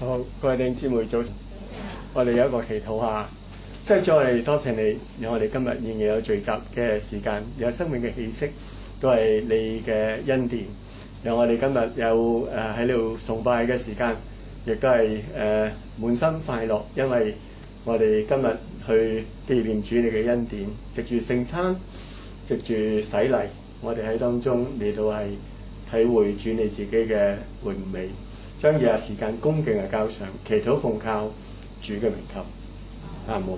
好，各位弟兄姊妹早晨，我哋有一個祈禱下，即係主，我哋多謝你，讓我哋今日仍然有聚集嘅時間，有生命嘅氣息，都係你嘅恩典。讓我哋今日有喺度崇拜嘅時間，亦都係滿心快樂，因為我哋今日去紀念主你嘅恩典，藉住聖餐，藉住洗禮，我哋喺當中嚟到係體會主你自己嘅榮美。將以下時間恭敬嘅交上，祈禱奉靠主嘅名求，阿門。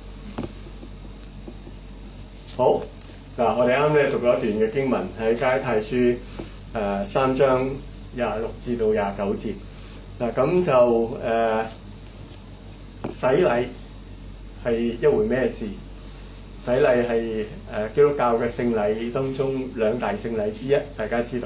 好嗱，我哋啱咧讀咗一段嘅經文喺加拉太書3章26至到29節嗱，咁就洗禮係一回咩事？洗禮係基督教嘅聖禮當中兩大聖禮之一，大家知道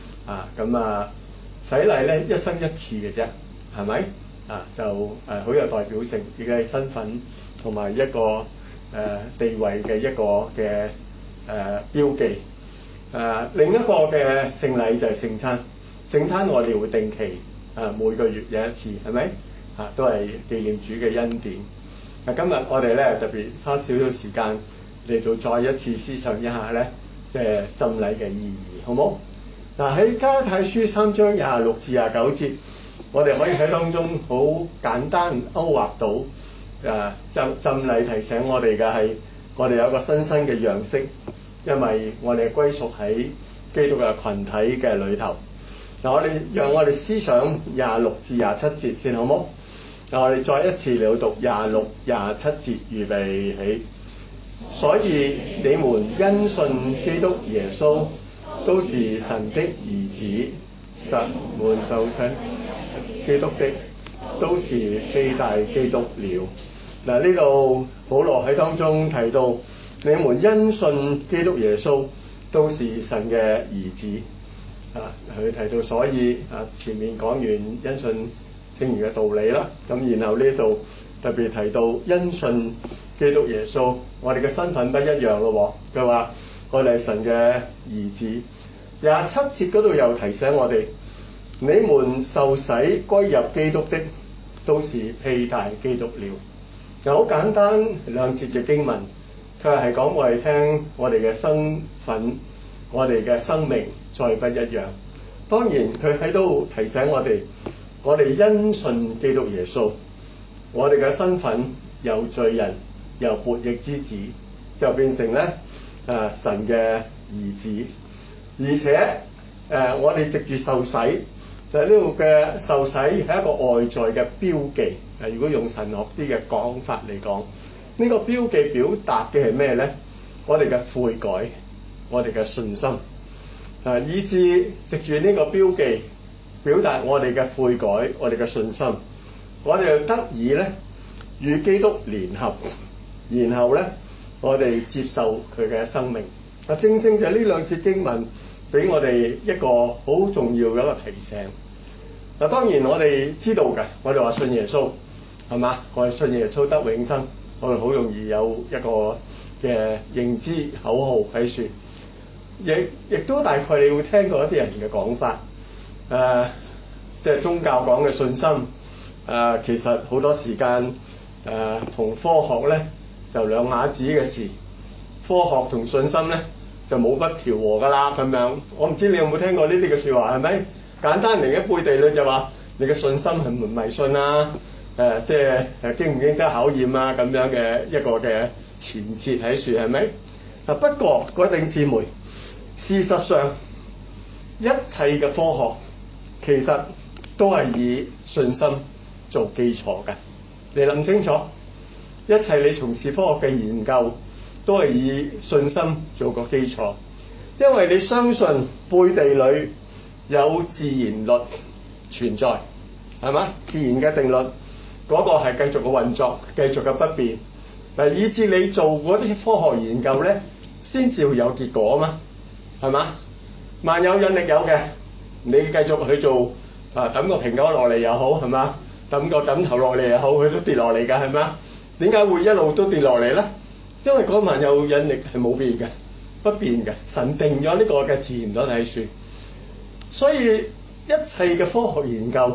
洗禮咧一生一次嘅啫，係咪就好有代表性，亦係身份同埋一個地位嘅一個嘅標記。另一個嘅聖禮就係聖餐。聖餐我哋會定期每個月有一次，係咪都係紀念主嘅恩典。今日我哋咧特別花少少時間嚟到再一次思想一下咧，即係浸禮嘅意義，好冇？喺加拉太書3章26至29節，我哋可以喺當中好簡單勾畫到浸禮提醒我哋嘅係，我哋有一個新生嘅樣式，因為我哋歸屬喺基督嘅群體嘅裏頭。讓我哋思想26至27節先，好冇？我哋再一次嚟讀26、27節，預備起。所以你們因信基督耶穌，都是神的兒子，實滿受洗基督的，都是披戴基督了。呢度保羅喺當中提到，你們因信基督耶穌，都是神嘅兒子。佢提到，所以前面講完因信稱義嘅道理啦，咁然後呢度特別提到因信基督耶穌，我哋嘅身份不一樣咯。佢話我哋係神嘅兒子。27節嗰度又提醒我哋，你們受洗歸入基督的，都是披戴基督了。好簡單兩節嘅經文，佢係講我哋聽我哋嘅身份，我哋嘅生命再不一樣。當然佢喺度提醒我哋因信基督耶穌，我哋嘅身份由罪人由悖逆之子就變成咧神嘅兒子。而且我哋藉住受洗，就係呢度嘅受洗係一個外在嘅標記。如果用神學啲嘅講法嚟講，呢個標記表達嘅係咩咧？我哋嘅悔改，我哋嘅信心，以致藉住呢個標記表達我哋嘅悔改，我哋嘅信心，我哋就得以咧與基督聯合，然後咧我哋接受佢嘅生命。正正就係呢兩節經文俾我哋一個好重要嘅一個提醒。當然我哋知道嘅，我哋話信耶穌係嘛？我哋信耶穌得永生，我哋好容易有一個嘅認知口號喺處。亦都大概你會聽過一啲人嘅講法，即係宗教講嘅信心，其實好多時間同科學咧就兩碼子嘅事。科學同信心咧就冇不調和噶啦咁樣。我唔知你有冇聽過呢啲嘅説話，係咪？簡單嚟嘅背地裏就話你嘅信心係唔迷信啊，即係經唔經得考驗啊咁樣嘅一個嘅前設喺處，係咪？不過各位弟兄姊妹，事實上一切嘅科學其實都係以信心做基礎嘅。你諗清楚，一切你從事科學嘅研究都係以信心做個基礎，因為你相信背地裏有自然律存在，係嘛？自然嘅定律嗰個係繼續嘅運作，繼續嘅不變，以至你做嗰啲科學研究咧，先至會有結果嘛，係嘛？萬有引力有嘅，你繼續去做抌個蘋果落嚟又好，係嘛？抌個枕頭落嚟又好，佢都跌落嚟㗎，係嘛？點解會一路都跌落嚟咧？因為嗰萬有引力係冇變嘅，不變嘅，神定咗呢個嘅自然律喺處。所以一切嘅科學研究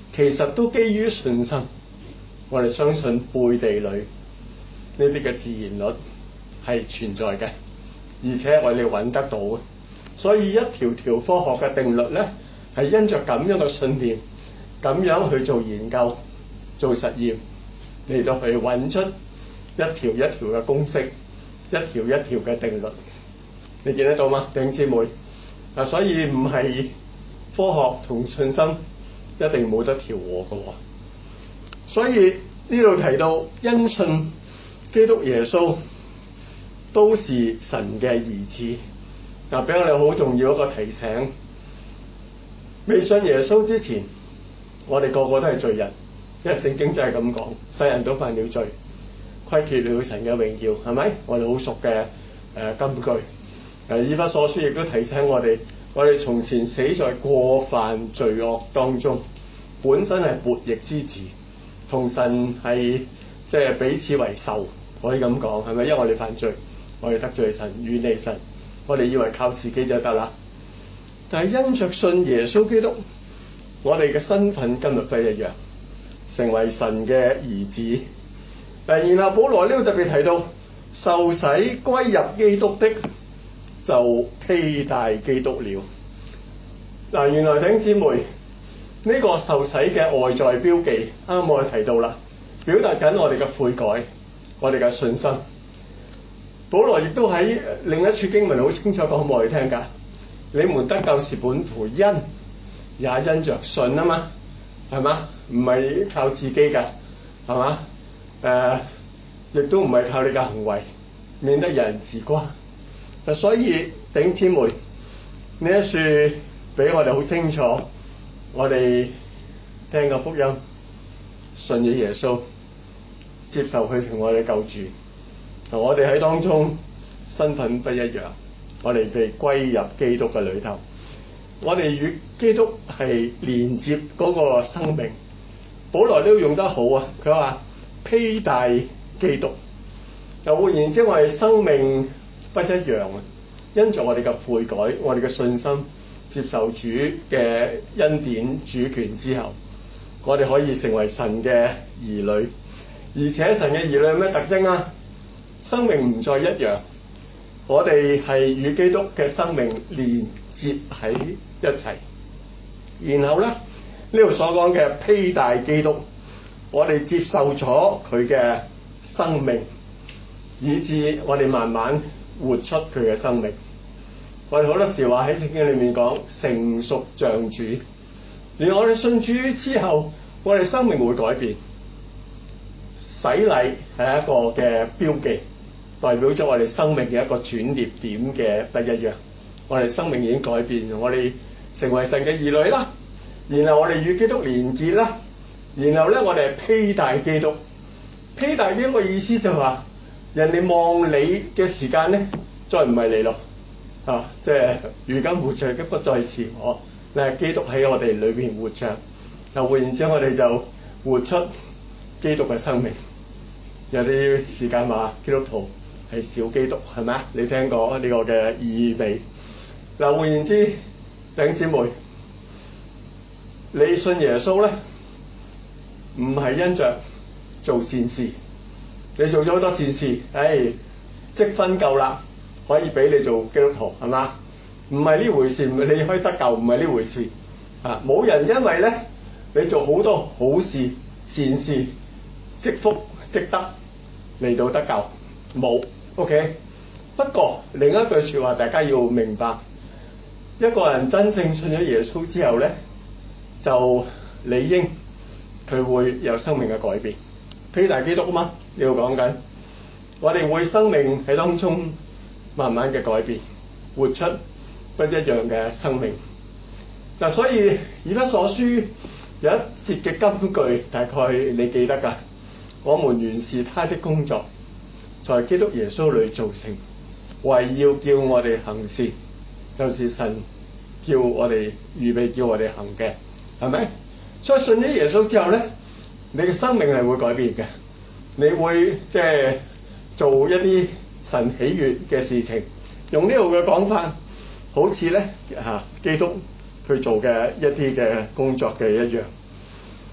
其實都基於信心。我哋相信背地裏呢啲嘅自然律係存在嘅，而且我哋揾得到嘅。所以一條條科學嘅定律咧，係因着咁樣嘅信念，咁樣去做研究、做實驗，嚟到去揾出一條一條嘅公式，一條一條嘅定律。你見得到嗎，弟兄姊妹？所以唔係科學同信心一定冇得調和嘅。所以呢度提到因信基督耶穌都是神嘅兒子。嗱，俾我哋好重要一個提醒，未信耶穌之前，我哋個個都係罪人，因為聖經就係咁講，世人都犯了罪，虧缺了神嘅榮耀，係咪？我哋好熟嘅金句。以弗所書亦都提醒我哋從前死在過犯罪惡當中，本身係悖逆之子，同神係即係彼此為仇，可以咁講，係咪？因為我哋犯罪，我哋得罪神，遠離神，我哋以為靠自己就得啦。但係因着信耶穌基督，我哋嘅身份今日不一樣，成為神嘅兒子。然後保羅呢度特別提到，受洗歸入基督的，就披戴基督了。嗱，原來弟兄姊妹，呢個受洗嘅外在標記，啱我哋提到啦，表達緊我哋嘅悔改，我哋嘅信心。保羅亦都喺另一處經文好清楚講俾我哋聽㗎，你們得救是本乎恩，也因着信啊嘛，係嘛？唔係靠自己㗎，係嘛？亦都唔係靠你嘅行為，免得有人自誇。所以弟兄姊妹，呢一處俾我哋好清楚，我哋聽個福音，信咗耶穌，接受佢成為我哋救主。我哋喺當中身份不一樣，我哋被歸入基督嘅裏頭，我哋與基督係連接嗰個生命。保羅都用得好啊，佢話披戴基督。又換言之，我哋生命不一樣啊！因着我哋嘅悔改，我哋嘅信心，接受主嘅恩典主權之後，我哋可以成為神嘅兒女。而且神嘅兒女有咩特徵啊？生命唔再一樣，我哋係與基督嘅生命連接喺一齊。然後咧，呢度所講嘅披戴基督，我哋接受咗佢嘅生命，以致我哋慢慢活出佢嘅生命。我哋好多時話喺聖經裏面講成熟像主，而我哋信主之後，我哋生命會改變。洗禮係一個嘅標記，代表咗我哋生命嘅一個轉捩點嘅不一樣。我哋生命已經改變，我哋成為神嘅兒女啦。然後我哋與基督連結啦。然後咧，我哋係披戴基督。披戴基督嘅意思就係話，人哋望你嘅時間咧，再唔係你咯。即係如今活着嘅不再是我，但係基督喺我哋裏邊活着。又換言之，我哋就活出基督嘅生命。有啲時間話基督徒係小基督，係咪啊？你聽過呢個嘅意味？嗱，換言之，弟兄姊妹，你信耶穌咧，唔係因着做善事，你做咗好多善事，積分夠啦，可以俾你做基督徒，係嘛？唔係呢回事，你可以得救，唔係呢回事。冇人因為咧你做好多好事、善事、積福、積德嚟到得救，冇。OK。不過另一句説話，大家要明白，一個人真正信咗耶穌之後咧，就理應佢會有生命嘅改變。披戴基督啊嘛，呢度講緊，我哋會生命喺當中慢慢嘅改變，活出不一樣嘅生命。嗱，所以以弗所書有一節嘅金句，大概你記得㗎。我們原是他的工作，在基督耶穌裏造成，為要叫我哋行善，就是神叫我哋預備叫我哋行嘅，係咪？所以信咗耶穌之後咧，你嘅生命係會改變嘅，你會即係做一啲神喜悅嘅事情。用呢度嘅講法，好似咧基督佢做嘅一啲嘅工作嘅一樣。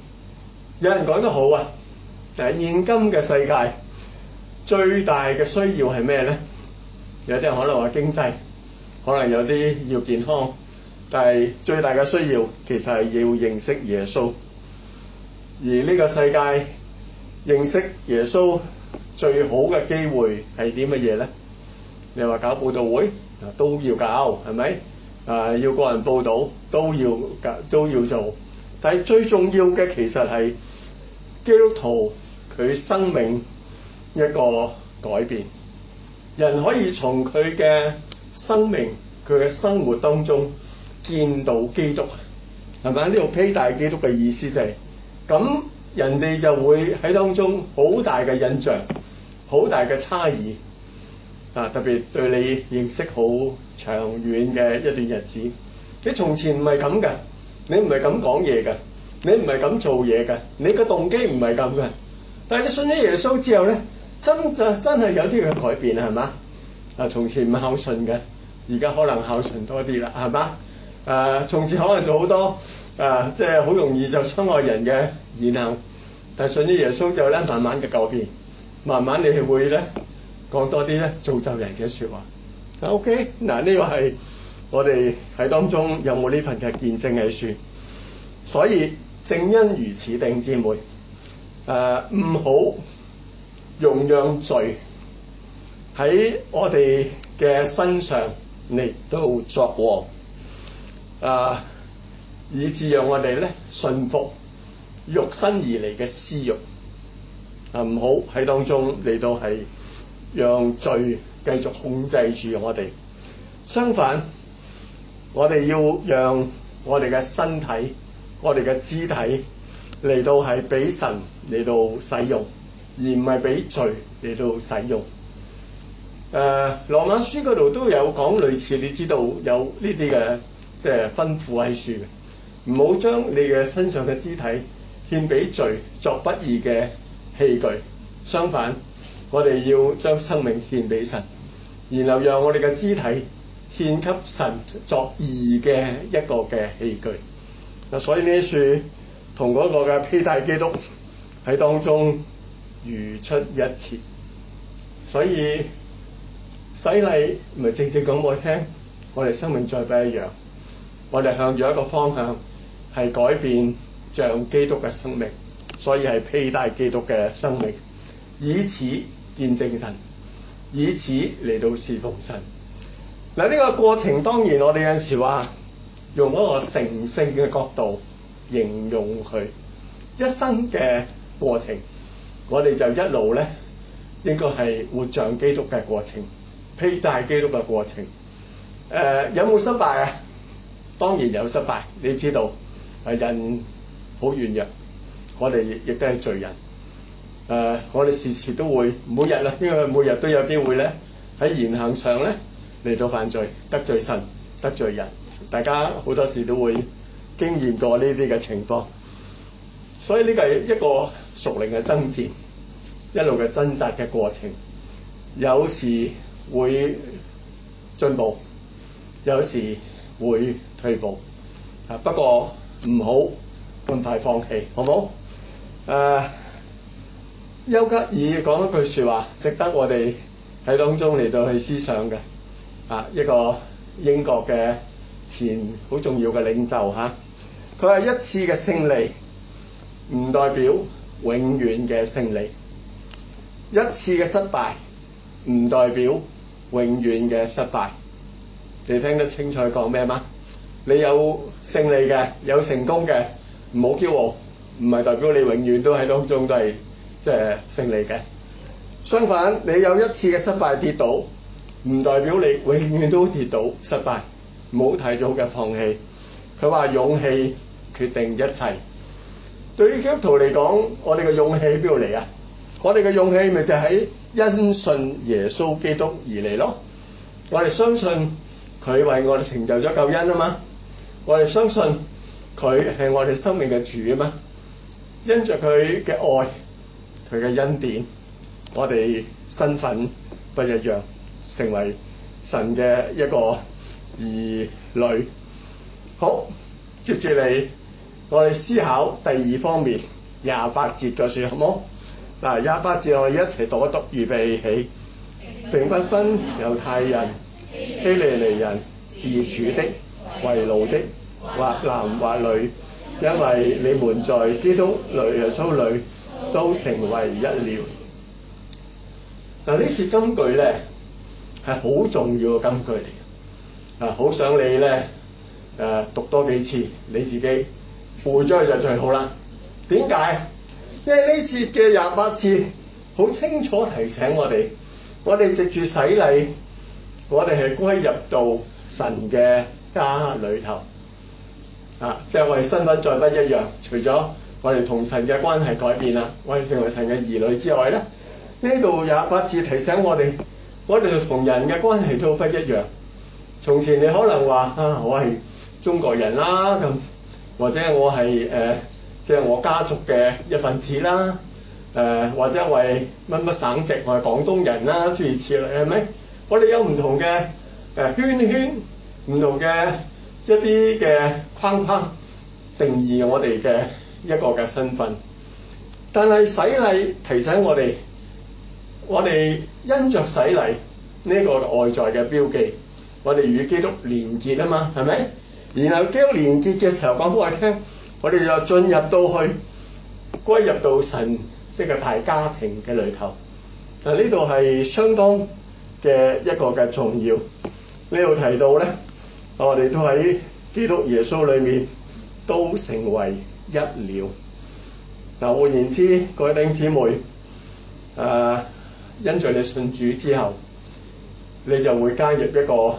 有人講得好啊，現今嘅世界最大嘅需要係咩咧？有啲人可能話經濟，可能有啲要健康，但係最大嘅需要其實係要認識耶穌。而呢個世界認識耶穌最好嘅機會係啲乜嘢咧？你話搞佈道會都要搞，係咪？要個人佈道都要做，但係最重要嘅其實係基督徒佢生命一個改變。人可以從佢嘅生命、佢嘅生活當中見到基督，係咪？呢度披戴基督嘅意思就係咁，人哋就會喺當中好大嘅印象，好大嘅差異。特別對你認識好長遠嘅一段日子，你從前唔係咁嘅，你唔係咁講嘢嘅，你唔係咁做嘢嘅，你個動機唔係咁嘅。但係你信咗耶穌之後咧，真係有啲嘅改變，係嘛？從前唔孝順嘅，而家可能孝順多啲啦，係嘛？從前可能做好多即係好容易就傷害人嘅言行，但係信咗耶穌之後咧，慢慢嘅改變，慢慢你係會咧講多啲咧造就人嘅説話。OK， 嗱，呢個係我哋喺當中有冇呢份嘅見證喺處？所以正因如此，弟兄姊妹，唔好容讓罪喺我哋嘅身上嚟到作王，以致讓我哋咧順服肉身而嚟嘅私慾，唔好喺當中嚟到係讓罪繼續控制住我哋。相反，我哋要讓我哋嘅身體、我哋嘅肢體嚟到係俾神嚟到使用，而唔係俾罪嚟到使用。羅馬書嗰度都有講類似，你知道有呢啲嘅即係吩咐喺書嘅，唔好將你嘅身上嘅肢體獻俾罪作不義嘅器具。相反，我哋要將生命獻俾神，然後讓我哋嘅肢體獻給神作義嘅一個嘅器具。所以呢啲書同嗰個嘅披戴基督喺當中如出一轍。所以洗禮唔係正正講俾我聽，我哋生命再不一樣，我哋向住一個方向係改變像基督嘅生命，所以係披戴基督嘅生命，以此見證神，以此嚟到侍奉神。嗱，呢個過程當然我哋有陣時話用嗰個成聖嘅角度形容佢一生嘅過程，我哋就一路咧應該係活像基督嘅過程，披戴基督嘅過程。有冇失敗啊？當然有失敗，你知道人好軟弱，我哋亦都係罪人。我哋時時都會每日啦，因為每日都有機會咧喺言行上咧嚟到犯罪，得罪神，得罪人。大家好多時都會經驗過呢啲嘅情況，所以呢個係一個屬靈嘅爭戰，一路嘅掙扎嘅過程。有時會進步，有時會退步。不過唔好咁快放棄，好唔好？丘吉爾講一句説話，值得我哋喺當中嚟到去思想嘅。一個英國嘅前好重要嘅領袖嚇，佢話一次嘅勝利唔代表永遠嘅勝利，一次嘅失敗唔代表永遠嘅失敗。你聽得清楚講咩嗎？你有勝利嘅，有成功嘅，唔好驕傲，唔係代表你永遠都喺當中都係即係勝利嘅。相反，你有一次嘅失敗跌倒，唔代表你永遠都跌倒失敗，唔好太早嘅放棄。佢話勇氣決定一切。對於基督徒嚟講，我哋嘅勇氣喺邊度嚟啊？我哋嘅勇氣咪就係因信耶穌基督而嚟咯。我哋相信佢為我哋成就咗救恩啊嘛，我哋相信佢係我哋生命嘅主啊嘛。因着佢嘅愛，佢嘅恩典，我哋身份不一樣，成為神嘅一個兒女。好，接住嚟我哋思考第二方面， 28節嘅書，好冇？嗱，28節我哋一齊讀一讀，預備起。並不分猶太人、希利尼人、自主的、為奴的，或男或女，因為你們在基督耶穌裏都成為一了。嗱，呢節金句咧係好重要嘅金句嚟嘅，好想你咧讀多幾次，你自己背咗佢就最好啦。點解？因為呢節嘅28節好清楚提醒我哋藉住洗禮，我哋係歸入到神嘅家裏頭。即係我哋身份再不一樣，除咗我哋同神嘅關係改變啦，我哋成為神嘅兒女之外咧，呢度28節提醒我哋同人嘅關係都不一樣。從前你可能話我係中國人啦，咁或者我係即係我家族嘅一份子啦，或者我係乜乜省籍，我係廣東人啦，諸如此類，係咪？我哋有唔同嘅圈，唔同嘅一啲嘅框框定義我哋嘅一個嘅身份。但係洗禮提醒我哋因着洗禮呢個外在嘅標記，我哋與基督連結啊嘛，係咪？然後基督連結嘅時候講俾我哋聽，我哋就進入到去歸入到神呢個大家庭嘅裏頭。呢度係相當嘅一個嘅重要。呢度提到咧，我哋都喺基督耶穌裏面都成為一了。換言之，各位弟兄姊妹，因着你信主之後，你就會加入一個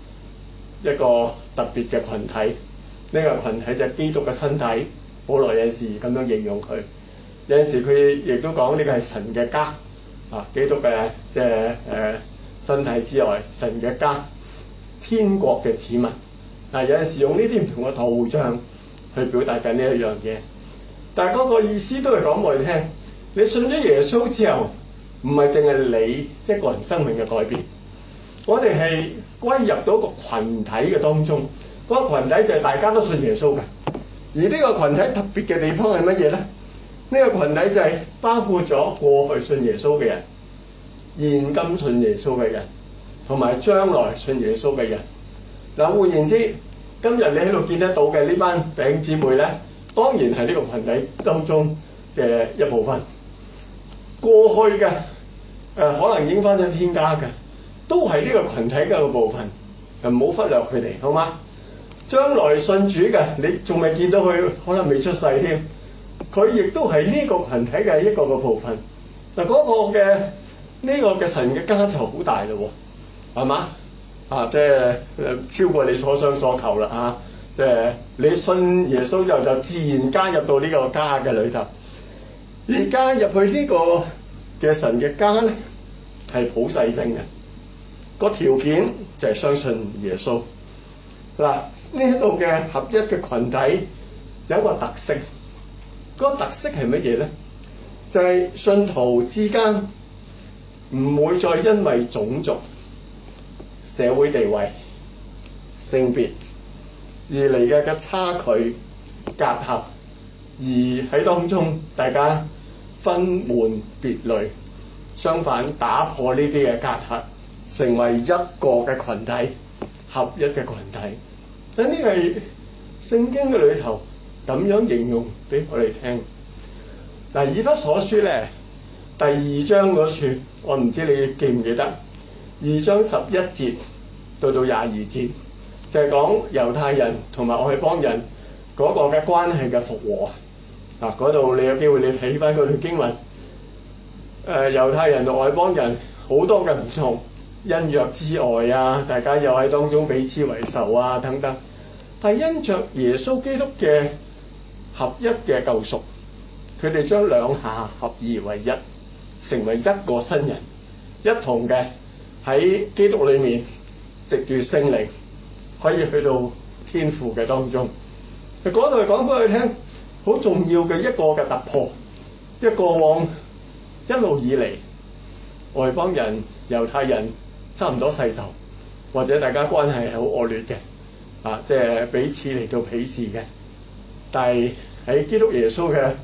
特別嘅群體。呢個群體就係基督嘅身體。保羅有陣時咁樣形容佢，有陣時佢亦都講呢個係神嘅家。基督嘅即係身體之外，神嘅家，天國嘅子民。有陣時用呢啲唔同嘅圖像去表達緊呢一樣嘢，但係嗰個意思都係講俾我哋聽，你信咗耶穌之後，唔係淨係你一個人生命嘅改變，我哋係歸入到一個群體嘅當中。嗰個群體就係大家都信耶穌嘅，而呢個群體特別嘅地方係乜嘢咧？呢個群體就係包括咗過去信耶穌嘅人、現今信耶穌嘅人，同埋將來信耶穌嘅人。換言之，今日你喺度見得到嘅呢班弟兄姊妹咧，當然係呢個群體當中嘅一部分。過去嘅可能已經返咗天家嘅，都係呢個群體嘅一個部分，唔好忽略佢哋，好嗎？將來信主嘅，你仲未見到佢，可能未出世添，佢亦都係呢個群體嘅一個部分。嗰個嘅呢個嘅神嘅家就好大咯，係嘛？即係超過你所想所求啦，即係你信耶穌之後就自然加入到呢個家嘅裏頭。而加入去呢個嘅神嘅家咧，係普世性嘅，個條件就係相信耶穌。呢度嘅合一嘅群體有一個特色，嗰個特色係乜嘢咧？就係信徒之間唔會再因為種族、社會地位、性別而嚟嘅差距、隔閡，而喺當中大家分門別類。相反，打破呢啲嘅隔閡，成為一個嘅群體，合一嘅群體。但呢係聖經嘅裏頭咁樣形容俾我哋聽。以弗所書咧第2章嗰處，我唔知你記唔記得，2章11節到22節，就係講猶太人同埋外邦人嗰個嘅關係嘅復和。嗰度你有機會你睇翻嗰段經文，猶太人同外邦人好多嘅唔同，因約之外大家又喺當中彼此為仇等等。但係因着耶穌基督嘅合一嘅救贖，佢哋將兩下合二為一，成為一個新人，一同嘅喺基督裏面藉住聖靈可以去到天父嘅當中。嗰度係講俾佢聽好重要嘅一個嘅突破，一個往一路以嚟外邦人、猶太人差唔多世仇，或者大家關係係好惡劣嘅。即係彼此嚟到鄙視嘅，但係喺基督耶穌嘅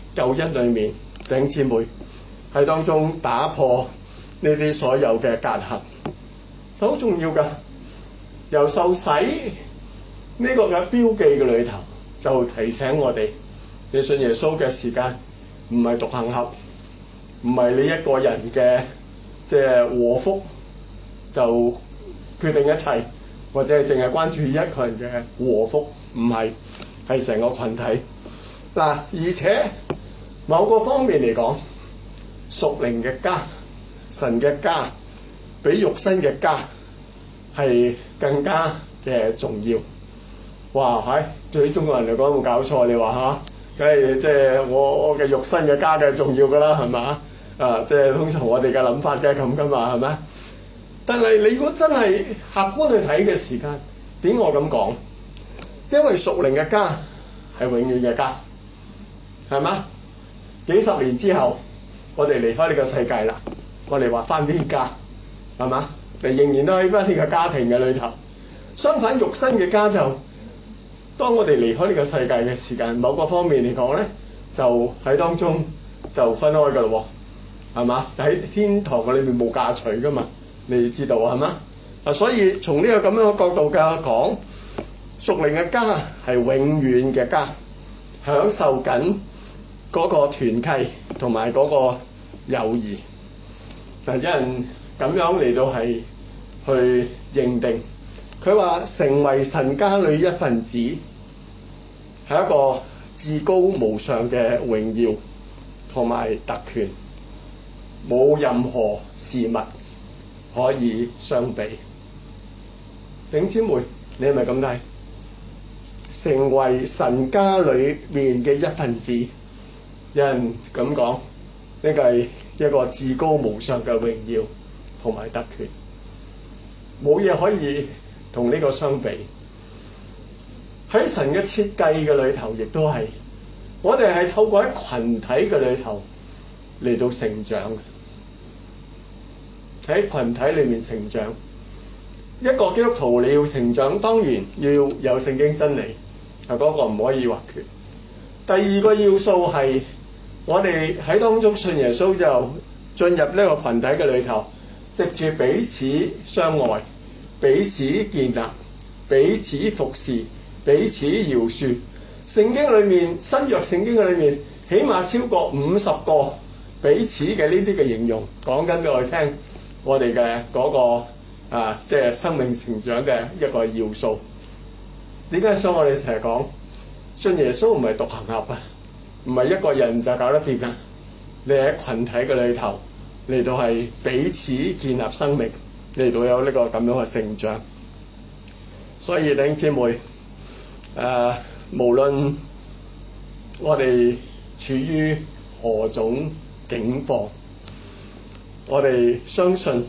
救恩裏面，弟兄姊妹喺當中打破呢啲所有嘅隔閡，好重要㗎。由受洗呢個嘅標記嘅裏頭，就提醒我哋，你信耶穌嘅時間唔係獨行俠，唔係你一個人嘅即係禍福就決定一切，或者係淨係關注一個人嘅禍福，唔係，係成個群體嗱。而且某個方面嚟講，屬靈嘅家、神嘅家比肉身嘅家係更加嘅重要。哇！對於中國人嚟講，冇搞錯，你話嚇，梗係即係我嘅肉身嘅家嘅重要㗎啦，係嘛？即係通常我哋嘅諗法嘅咁㗎嘛，係咪？但係你如果真係客觀去睇嘅時間，點我咁講？因為屬靈嘅家係永遠嘅家，係嘛？幾十年之後，我哋離開呢個世界啦，我哋話返啲家，係嘛？你仍然都喺返呢個家庭嘅裏頭。相反，肉身嘅家就當我哋離開呢個世界嘅時間，某個方面嚟講咧，就喺當中就分開㗎咯喎，係嘛？喺天堂嘅裏面冇嫁娶㗎嘛，你知道係嘛？所以從呢個咁樣嘅角度嘅講，屬靈嘅家係永遠嘅家，享受緊嗰個團契同埋嗰個友誼。有人咁樣嚟到係去認定，佢話成為神家裏一份子係一個至高無上嘅榮耀同埋特權，冇任何事物可以相比。弟兄姊妹，你係咪咁睇？成為神家裏面嘅一份子，有人咁講，呢個係一個至高無上嘅榮耀同埋特權，冇嘢可以同呢個相比。喺神嘅設計嘅裏頭，亦都係我哋係透過喺群體嘅裏頭嚟到成長嘅，喺群體裏面成長。一個基督徒你要成長，當然要有聖經真理，嗰個唔可以或缺。第二個要素係我哋喺當中信耶穌就進入呢個群體嘅裏頭，藉住彼此相愛、彼此建立、彼此服侍、彼此饒恕。聖經裏面，新約聖經裏面起碼超過50個彼此嘅呢啲嘅形容，講緊俾我哋聽，我哋嘅嗰個即係生命成長嘅一個要素。點解所以我哋成日講信耶穌唔係獨行俠啊，唔係一個人就搞得掂啊！你喺群體嘅裏頭嚟到係彼此建立生命，嚟到有呢個咁樣嘅成長。所以弟兄姊妹，無論我哋處於何種境況，我哋相信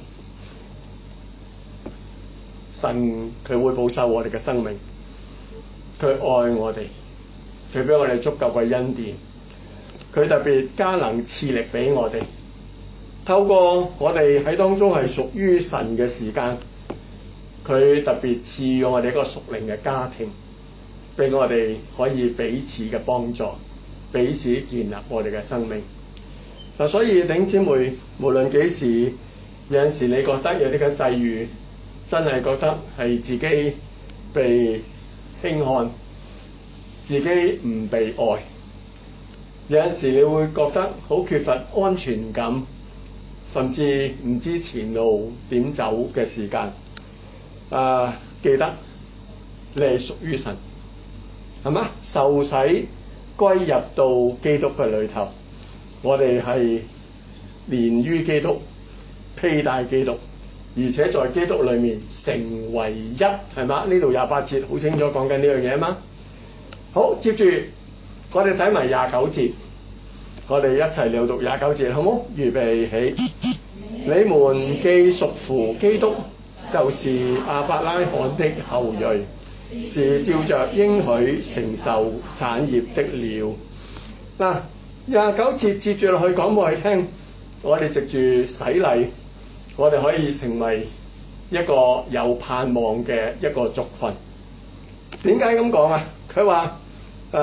神佢會保守我哋嘅生命，佢愛我哋，佢俾我哋足夠嘅恩典，佢特別加能賜力俾我哋，透過我哋喺當中係屬於神嘅時間，佢特別賜予我哋一個屬靈嘅家庭，俾我哋可以彼此嘅幫助，彼此建立我哋嘅生命。所以弟兄姊妹，無論幾時，有陣時你覺得有啲嘅際遇，真係覺得係自己被輕看，自己唔被愛，有陣時你會覺得好缺乏安全感，甚至唔知前路點走嘅時間，記得你係屬於神，係嘛？受洗歸入到基督嘅裏頭，我哋係連於基督，披戴基督，而且在基督裏面成為一，係嘛？呢度28節好清楚講緊呢樣嘢啊嘛。好，接住我哋睇埋29節，我哋一齊嚟讀29節，好冇？預備起。你們既屬乎基督，就是亞伯拉罕的後裔，是照着應許承受產業的了。嗱，29節接住落去講俾我哋聽，我哋藉住洗禮，我哋可以成為一個有盼望嘅一個族群。點解咁講啊？佢話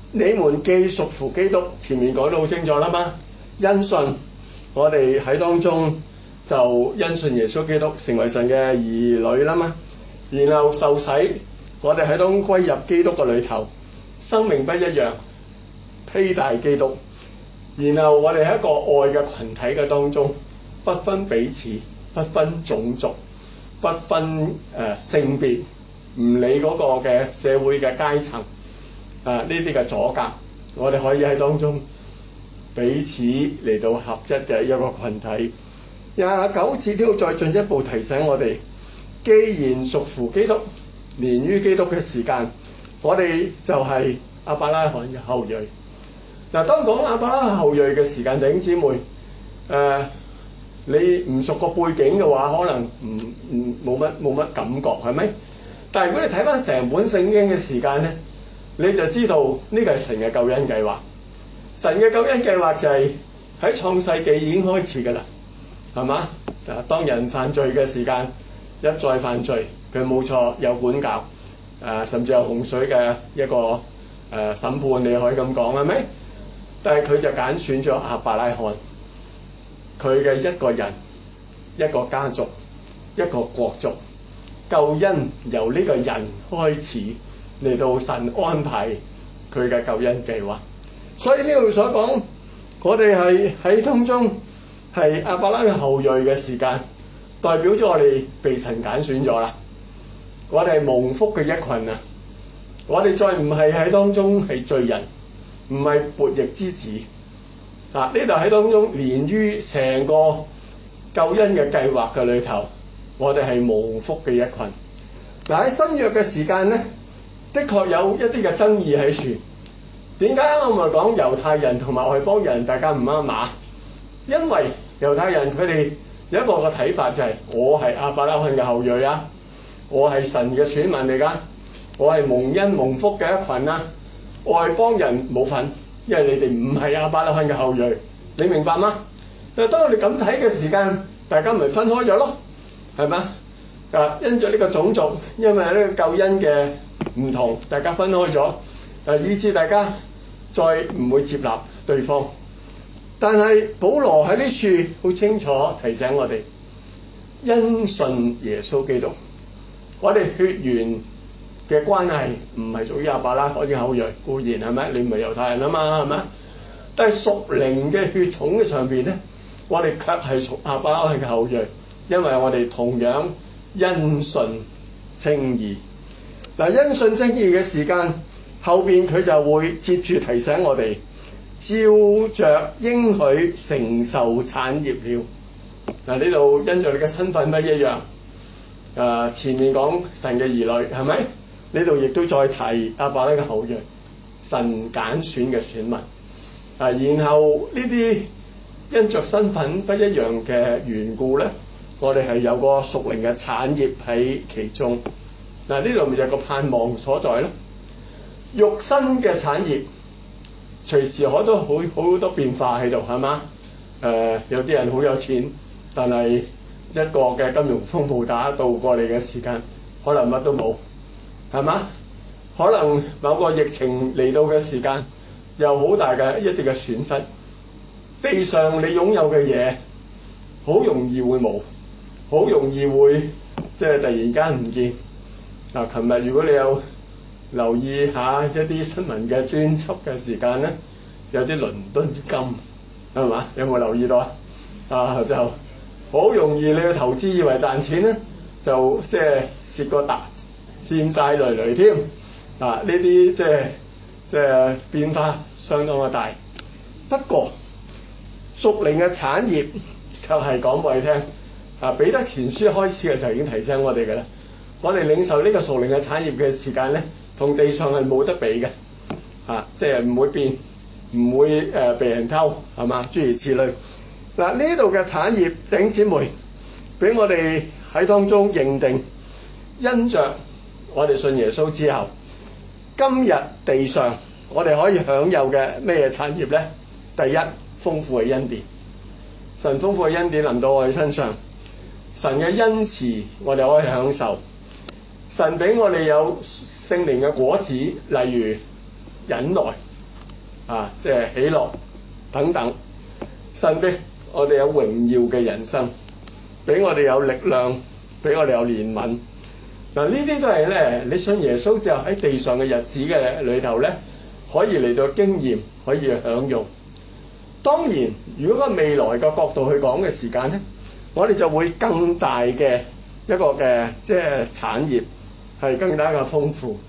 你們既屬乎基督，前面講得好清楚啦嘛，因信我哋喺當中就因信耶穌基督成為神嘅兒女啦嘛，然後受洗，我哋喺當中歸入基督嘅裏頭，生命不一樣，披戴基督，然後我哋喺一個愛嘅群體嘅當中，不分彼此，不分種族，不分性別，唔理嗰個嘅社會嘅階層呢啲嘅阻隔，我哋可以喺當中彼此嚟到合一嘅一個群體。29節都要再進一步提醒我哋，既然屬乎基督，連於基督嘅時間，我哋就係亞伯拉罕嘅後裔。嗱，當講亞伯拉罕後裔嘅時間，弟兄姊妹，你唔熟個背景嘅話，可能冇乜感覺，係咪？但係如果你睇翻成本聖經嘅時間咧，你就知道呢個係神嘅救恩計劃。神嘅救恩計劃就係喺創世紀已經開始㗎啦，係嘛？當人犯罪嘅時間，一再犯罪，佢冇錯有管教，甚至有洪水嘅一個審判，你可以咁講，係咪？但係佢就揀選咗亞伯拉罕，佢嘅一個人、一個家族、一個國族，救恩由呢個人開始嚟到神安排佢嘅救恩計劃。所以呢度所講，我哋係喺當中係亞伯拉罕後裔嘅時間，代表咗我哋被神揀選咗啦。我哋係蒙福嘅一群啊！我哋再唔係喺當中係罪人，唔係悖逆之子。呢度喺當中連於成個救恩嘅計劃嘅裏頭，我哋係蒙福嘅一群。喺新約嘅時間咧，的確有一啲嘅爭議喺處。點解我咪講猶太人同埋外邦人大家唔啱碼？因為猶太人佢哋有一個嘅睇法就係、我係亞伯拉罕嘅後裔啊，我係神嘅選民嚟㗎，我係蒙恩蒙福嘅一群啊。外邦人冇份，因為你哋唔係亞伯拉罕嘅後裔，你明白嗎？但係當我哋咁睇嘅時間，大家咪分開咗咯，係咪？因著呢個種族，因為呢個救恩嘅唔同，大家分開咗，以致大家再唔會接納對方。但係保羅喺呢處好清楚提醒我哋，因信耶穌基督，我哋血緣嘅關係唔係屬於亞伯拉罕嘅後裔，固然係咪？你唔係猶太人啊嘛，係咪？但係屬靈嘅血統嘅上邊咧，我哋卻係屬亞伯拉罕嘅後裔，因為我哋同樣因信稱義。因信稱義嘅時間後邊佢就會接住提醒我哋，照着應許承受產業了。呢度因着你嘅身份不一樣，前面講神嘅兒女係咪？呢度亦都再提亞伯拉罕嘅後裔，神揀選嘅選民。然後呢啲因着身份不一樣嘅緣故咧，我哋係有個屬靈嘅產業喺其中。呢度咪就係個盼望所在咯。肉身嘅產業隨時可都好多變化喺度，係嘛？有啲人好有錢，但係一個嘅金融風暴打到過嚟嘅時間，可能乜都冇，係嘛？可能某個疫情嚟到嘅時間，有好大嘅一啲嘅損失。地上你擁有嘅嘢，好容易會冇，好容易會即係突然間唔見。琴日如果你有留意下一啲新聞嘅專輯嘅時間咧，有啲倫敦金係嘛？有冇留意到就好容易你去投資以為賺錢咧，就即係蝕個大，欠債累累添。呢啲即係變化相當嘅大。不過屬靈嘅產業卻係講俾你聽。彼得前書開始嘅時候已經提醒我哋嘅啦。我哋領受呢個屬靈嘅產業嘅時間咧，同地上係冇得比嘅，即係唔會變，唔會被人偷，係嘛？諸如此類。呢度嘅產業，弟兄姊妹，俾我哋喺當中認定，因着我哋信耶穌之後，今日地上我哋可以享有嘅咩產業咧？第一，豐富嘅恩典，神豐富嘅恩典臨到我哋身上，神嘅恩慈我哋可以享受。神俾我哋有聖靈嘅果子，例如忍耐， 即係喜樂等等。神俾我哋有榮耀嘅人生，俾我哋有力量，俾我哋有憐憫。嗱，呢啲都係咧，你信耶穌之後喺地上嘅日子嘅裏頭咧，可以嚟到經驗，可以享用。當然，如果個未來嘅角度去講嘅時間咧，我哋就會更大嘅一個嘅即係產業係更加嘅豐富。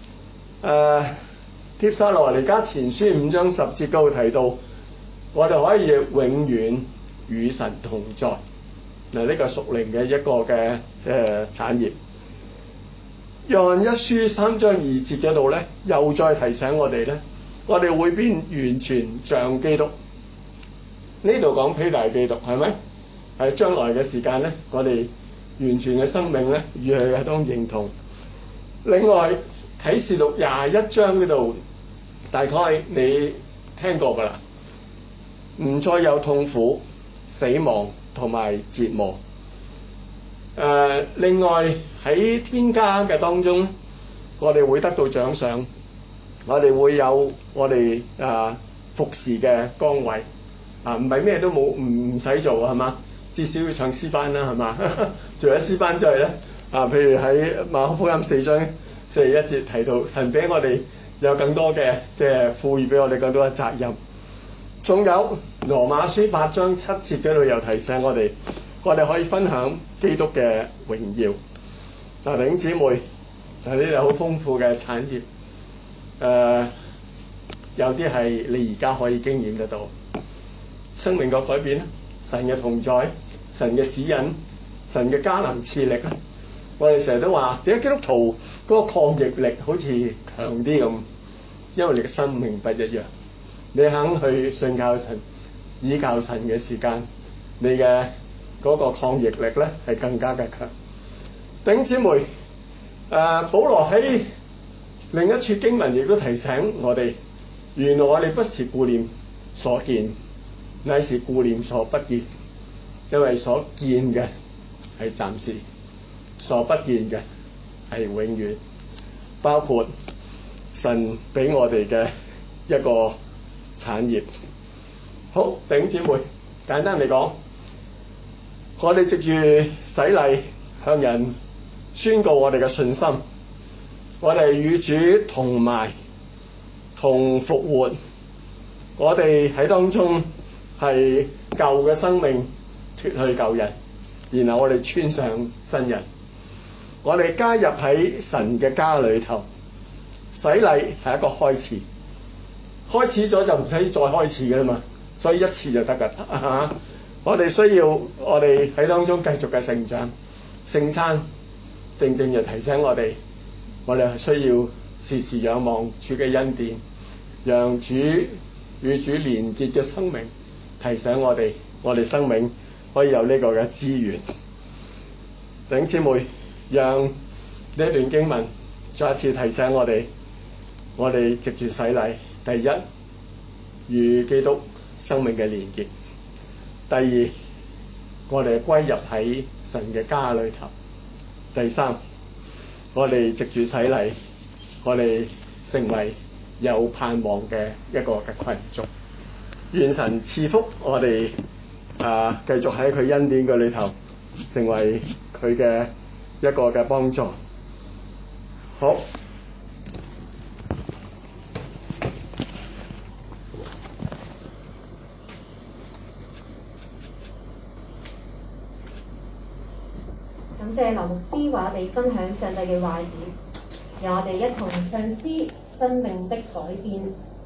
帖撒羅尼迦前書5章10節嗰度提到，我哋可以永遠與神同在。嗱，呢個屬靈嘅一個嘅即係產業。約翰一書3章2節嗰度咧，又再提醒我哋咧，我哋會變完全像基督。呢度講披戴基督係咪？係將來嘅時間咧，我哋完全嘅生命咧，與佢係當認同。另外啟示錄21章嗰度，大概你聽過㗎啦，唔再有痛苦、死亡同埋折磨。另外喺天家嘅當中，我哋會得到獎賞，我哋會有我哋服侍嘅崗位。唔係咩都冇，唔使做係嘛？至少要唱詩班啦係嘛？除咗詩班之外咧，譬如喺馬可福音4章41節提到，神俾我哋有更多嘅即係賦予俾我哋更多嘅責任。仲有羅馬書8章7節嗰度又提醒我哋可以分享基督嘅榮耀。弟兄姊妹，呢啲好豐富嘅產業，有啲係你而家可以經驗得到。生命嘅改變，神嘅同在，神嘅指引，神嘅加能賜力。我哋成日都話點解基督徒嗰個抗逆力好似強啲咁？因為你嘅生命不一樣，你肯去信靠神、倚靠神嘅時間，你嘅嗰個抗逆力咧係更加嘅強。弟兄姊妹，保羅喺另一處經文亦都提醒我哋，原來我哋不是顧念所見，乃是顧念所不見，因為所見嘅係暫時，所不見嘅係永遠。包括神俾我哋嘅一個產業。好，弟兄姊妹，簡單嚟講，我哋藉住洗禮向人宣告我哋嘅信心，我哋與主同埋同復活，我哋喺當中係舊嘅生命脫去舊人，然後我哋穿上新人，我哋加入喺神嘅家裏頭。洗禮係一個開始，開始咗就唔使再開始嘅啦嘛，所以一次就得㗎。我哋需要我哋喺當中繼續嘅成長。聖餐正正就提醒我哋係需要時時仰望主嘅恩典，讓主與主連結嘅生命提醒我哋生命可以有呢個嘅資源。弟兄姊妹，讓呢一段經文再一次提醒我哋藉住洗禮，第一，與基督生命嘅連結；第二，我哋歸入喺神嘅家裏頭；第三，我哋藉住洗禮，我哋成為有盼望嘅一個嘅群眾。願神賜福我哋繼續喺佢恩典嘅裏頭，成為佢嘅一個嘅幫助。好。 感謝劉牧師為我哋分享上帝嘅話語，讓我哋一同唱詩生命的改變。